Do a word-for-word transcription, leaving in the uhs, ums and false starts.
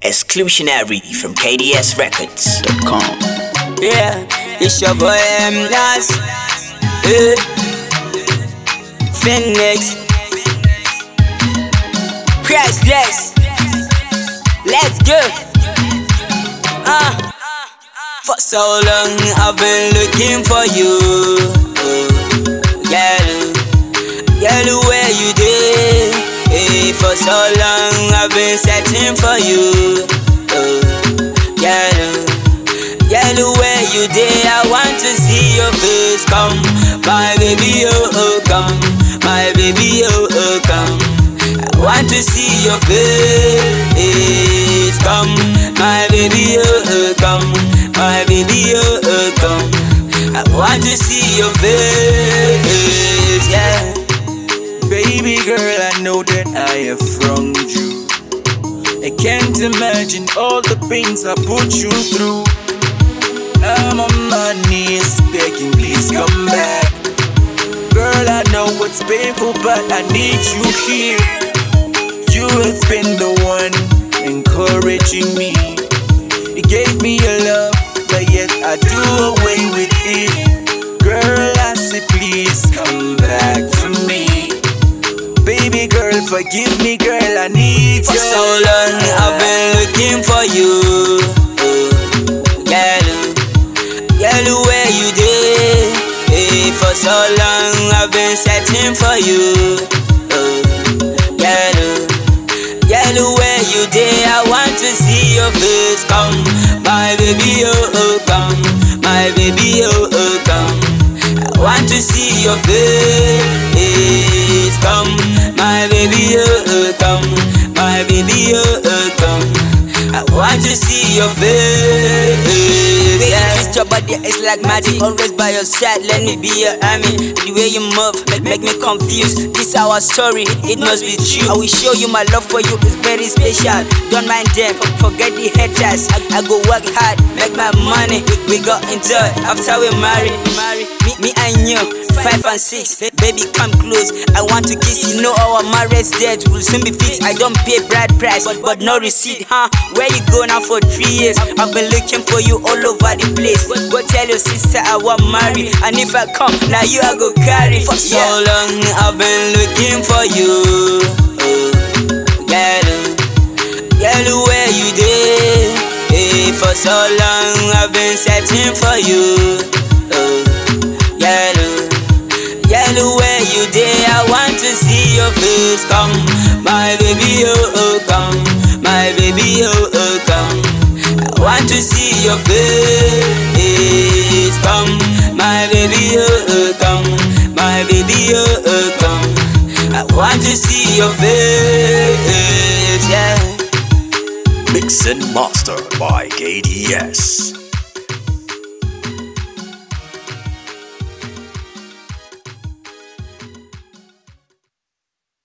Exclusionary from K D S Records dot com. Yeah, it's your boy M. Nas. Yeah. Phoenix. Priceless. Let's go. Uh. For so long I've been looking for you. Oh, girl, girl, where you dey? Hey, for so long I've been searching for you. Oh, girl, girl, where you dey? I want to see your face. Come, my baby, oh, oh, come, my baby, oh, oh, come. I want to see your face. Come, my baby, oh, oh, come, my baby, oh, oh, come. I want to see your face, yeah. Baby girl, I know that I have wronged you. I can't imagine all the pains I put you through. I'm on my knees begging, please come back. Girl, I know it's painful, but I need you here. You have been the one encouraging me. You gave me your love, but yet I do away with it. Girl, I say please come back for me. Baby girl, forgive me, girl, I need you. For so long I've been looking for you. Oh, girl, girl, where you dey? Hey, for so long I've been searching for you. Oh, girl, girl, where you dey? I want to see your face. Come, my baby, oh, oh, come, my baby, oh, oh, come. I want to see your face. Come, my baby, oh, oh, come, my baby, oh, oh, come. I want to see your face. Yeah. Twist your body, it's like magic. Always by your side, let me be your army. The way you move, make, make me confused. This our story, it, it must be true. I will show you my love for you is very special. Don't mind them, forget the haters. I, I go work hard, make my money. We, we got enjoy after we marry. marry. Me, me and you, five and six. Baby, come close. I want to kiss. You know our marriage date will soon be fixed. I don't pay bride price, but, but no receipt, huh? Where you go now for three years? I've been looking for you all over the place. Go tell your sister I want marry, and if I come, now you I go carry. For so yeah. long I've been looking for you. Oh, girl, girl, where you dey? Hey, for so long I've been searching for you. Oh, girl, girl, where you dey? I want to see your face. Come, my baby, oh, oh, come, my baby, oh, oh, come. I want to see your face. Come, my baby, oh, oh, come, my baby, oh, oh, come. I want to see your face, yeah. Mix and master by K D S.